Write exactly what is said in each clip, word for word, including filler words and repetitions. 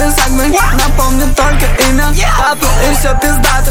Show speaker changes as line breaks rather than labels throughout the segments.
сагмы, напомню только имя. Апл и все пиздато.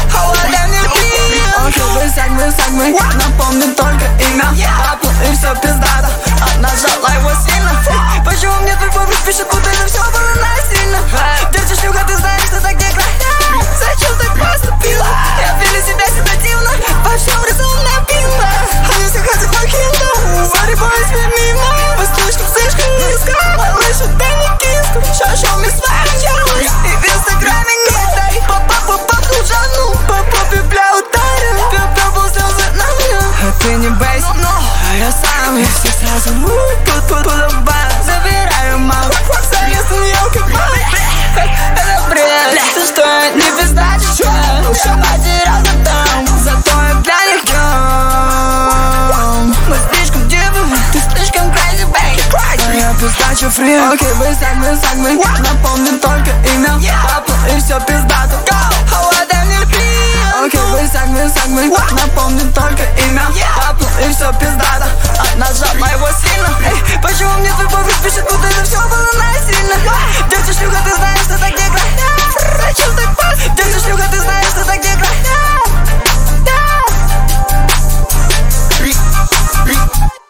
Окей, вы сагмы, сагмы, напомню только имя. Апл и все пиздато. Она жала его сильно. Почему мне твой повар пишет, будто это все было насильно? Держи шлюха, ты знаешь, что так не играет. Зачем ты поступила? Я пилю себя седативно, во всем разумно пила. Они все хотят мой кино. Sorry, boys, вы мимо. Вы слишком, слишком низко. Малыш, это не киску. Шашел мне сварчалась. И в инстаграме не дай. Папа, папа, жану. Папа, бля, ударил. Пепел был слезы на мне. А ты не бойся, а я сам. И все сразу подобаю. Забираю маму. Совместно елка, это бред. Ты что, не пиздачи, что? Все потерял там. Зато я для них днем. Мы слишком дивы, ты слишком crazy, baby. А я пиздачу фри. Окей, вы сагмы, сагмы, напомню только имя. Апл и все пиздато. Окей, вы сагмы, сагмы, напомню только имя.